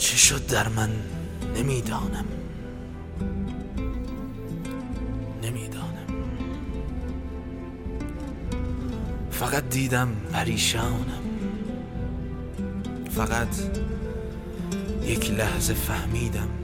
چه شد در من نمیدانم. فقط دیدم پریشانم. فقط یک لحظه فهمیدم